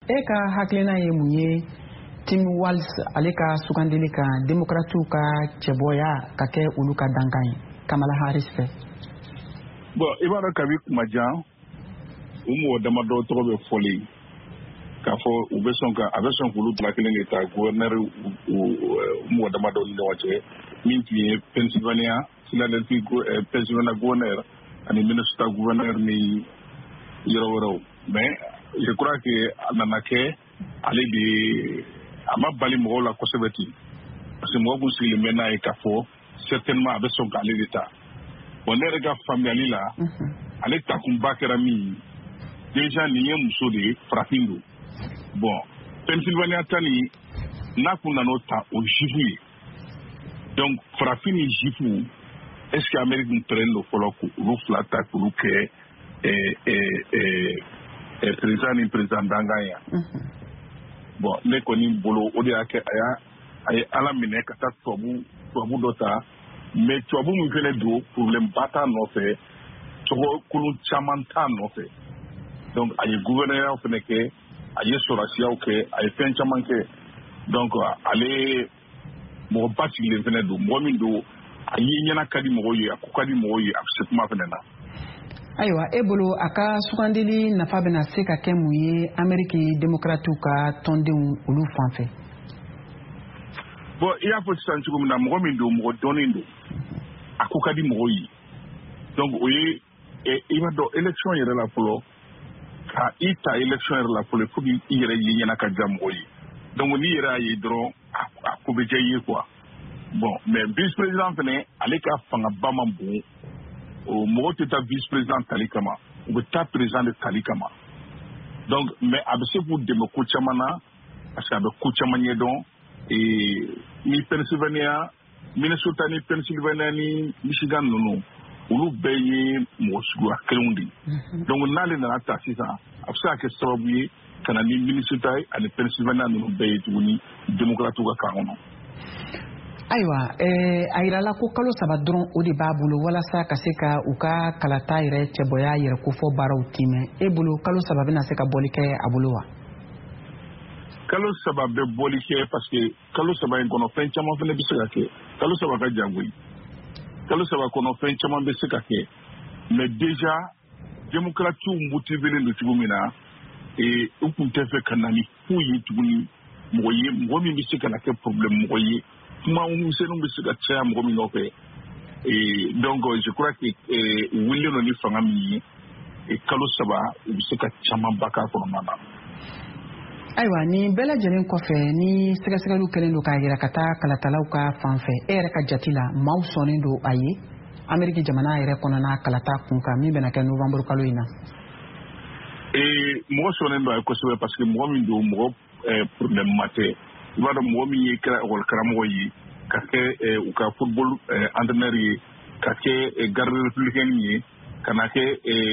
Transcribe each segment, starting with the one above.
Eka haklena ye munye Tim Walz aleka sugandeli ka demokratu ka cheboya kake uluka dangai Kamala Harris fe. Bon, ibara kabi kumajan umu damado tobe foli kafo ubesonka abeson kulu blakene leta gouverneur umu damado lewache minti Pennsylvania Philadelphia Pennsylvania gouverneur ani Minnesota gouverneur ni yoro mais je crois que ananake ale de ama bali mo la kosebeti parce que mo bu sile mena e kafo certainement abeson ka ale leta on est ga famille là ale takumba kerami déjà ni muso de frapindo bon Pennsylvania tani na kuna nota o jifu donc frapini jifu est-ce que Amérique prend folo ku lu flata ku lu ke président dangaya bon ne koni bolo o de ake aya ala mine kata tobu dota mais tobu mu fele do problème bata no fait to kulu chamanta no fait donc ay gouverneur fene ke ay sorasia ke ay fen chamanke donc ale mo bati le fene do mo min do ay nyana kadi mo yi akukadi mo yi absolument fene na Aywa ebolo aka sugandeli nafa bena se ka kɛ mun ye Ameriki demokratu ka tɔndenw olu fan fɛ. Bon il y a position cogo min na mɔgɔ min do mɔgɔ dɔnnen do a ko ka di mɔgɔ ye donc o ye i b'a dɔn élection yɛrɛ la fɔlɔ ka i ta élection yɛrɛ la fɔlɔ faut que i yɛrɛ ye ɲɛna ka ja mɔgɔ ye donc ni yɛrɛ y'a ye dɔrɔn a ko bɛ diya i ye quoi bon mais vice président fɛnɛ ale ka fangaba man bon o mɔgɔ tɛ taa vice président tali kama u bɛ taa président de tali kama donc mais a bɛ se k'u dɛmɛ ko caman na parce que a bɛ ko caman ɲɛdɔn ni Pennsylvania Minnesota ni Pennsylvania ni Michigan ninnu olu bɛɛ ye mɔgɔ suguya kelenw de donc n'ale nana ta sisan a bɛ se ka kɛ sababu ye ka na ni Minnesota ani Pennsylvania ninnu bɛɛ ye tuguni démocrate ka kan kɔnɔ. Ayiwa a yirala ko kalo saba dɔrɔn o de b'a bolo walasa ka se ka u ka kalata yɛrɛ cɛbɔya yɛrɛ kofɔ baaraw timɛ e bolo kalo saba bɛna se ka bɔli kɛ a bolo wa? Kalo saba bɛ bɔli kɛ parce que kalo saba in kɔnɔ fɛn caman fɛnɛ bɛ se ka kɛ kalo saba ka jan koyi kalo saba kɔnɔ fɛn caman bɛ se ka kɛ mais déjà démocrates motivelen don cogo min na u kun tɛ fɛ ka na ni foyi ye tuguni mɔgɔ min bɛ se ka na kɛ problème mɔgɔ ye kuma misɛnninw bɛ se ka caya mɔgɔ min nɔfɛ donc je crois que wulilen don ni fanga min ye kalo saba u bɛ se ka caman ba k'a kɔnɔna na. Ayiwa ni bɛɛ lajɛlen kɔfɛ ni sɛgɛsɛgɛliw kɛlen don k'a yira ka taa kalatalaw ka fan fɛ e yɛrɛ ka jati la maaw sɔnnen don a ye Ameriki jamana yɛrɛ kɔnɔna kalata kunkan min bɛna kɛ novembre kalo in na. Mɔgɔ sɔnnen don a ye kosɛbɛ parce que mɔgɔ min don mɔgɔ problème ma tɛ i b'a dɔn mɔgɔ min ye kɛra école karamɔgɔ ye ka kɛ u ka football entraîneur ye ka kɛ garde républicaine ye ka na kɛ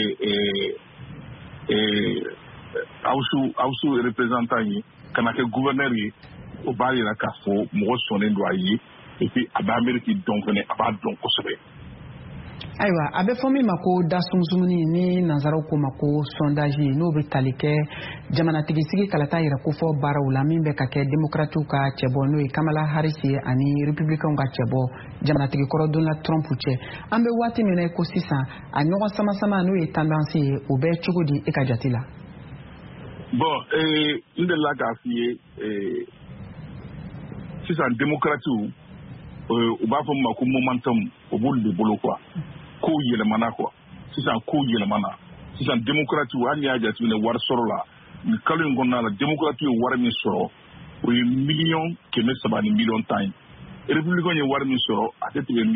House représentant ye ka na kɛ gouverneur ye o b'a yira k'a fɔ mɔgɔ sɔnnen don a ye et puis a bɛ Ameriki dɔn fɛnɛ a b'a dɔn kosɛbɛ. Ayiwa a bɛ fɔ min ma ko dasumsumuni ni nanzaraw ko ma ko sondage n'o bɛ tali kɛ jamanatigisigi kalata yɛrɛ kofɔ baaraw la min bɛ ka kɛ démocrates ka cɛbɔ n'o ye Kamala Harris ye ani républicains ka cɛbɔ jamanatigi kɔrɔ Donald Trump cɛ an bɛ waati min na ko sisan a ɲɔgɔn sama-sama n'o ye tendance ye o bɛ cogo di e ka jati la? Bon n delila k'a f'i ye sisan démocrates u b'a fɔ min ma ko momentum o b'olu de bolo quoi. Ko yɛlɛmana quoi sisan ko yɛlɛmana sisan démocrate hali n'i y'a jateminɛ wari sɔrɔ la nin kalo in kɔnɔna la démocrate ye wari min sɔrɔ o ye 1,3 miliyɔn ye républicain ye wari min sɔrɔ a tɛ tɛmɛ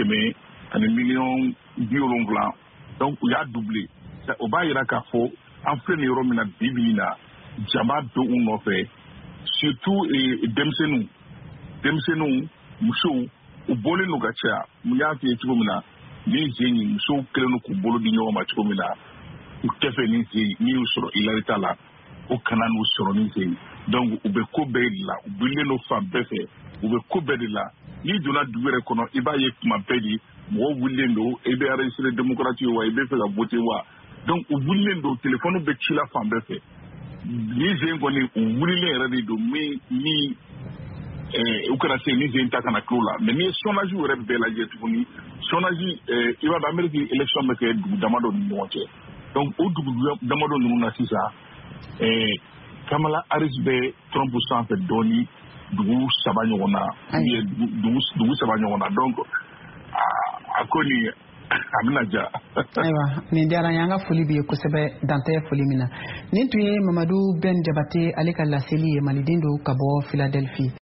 1,7 donc u y'a doublé o b'a yira k'a fɔ an filɛ nin yɔrɔ min na bi na jama bɛ u nɔfɛ surtout denmisɛnninw musow u bɔlen don ka caya mun y'a f'i ye cogo min na ni zen ye musow kɛlen don k'u bolo di ɲɔgɔn ma cogo min na u tɛ fɛ ni zen n'i y'u sɔrɔ Hillary ta la o kana n'u sɔrɔ ni zen ye donc u bɛ ko bɛɛ de la u bililen don fan bɛɛ fɛ u bɛ ko bɛɛ de la n'i donna dugu yɛrɛ kɔnɔ i b'a ye tuma bɛɛ de mɔgɔw wulilen don i bɛ enregistrer démocrate ye wa i bɛ fɛ ka voter wa donc u wulilen don téléphone bɛ ci la fan bɛɛ fɛ ni zen kɔni u wulilen yɛrɛ de don min u kana se ni zen ta kana kilo la mais ni ye sondage yɛrɛ bɛɛ lajɛ tuguni sondage i b'a dɔn Amérique élection bɛ kɛ dugu damadɔ ni ɲɔgɔn cɛ donc o dugu damadɔ ninnu na sisan Kamala Harris bɛ Trump sanfɛ dɔɔni dugu 3 ɲɔgɔn na dugu 3 ɲɔgɔn na donc a ko ni a bɛna ja. Ayiwa nin diyara n ye an ka foli b'i ye kosɛbɛ dantɛ foli min na nin tun ye Mamadu Ben Jabate ale ka laseli ye maliden don ka bɔ Philadelphie.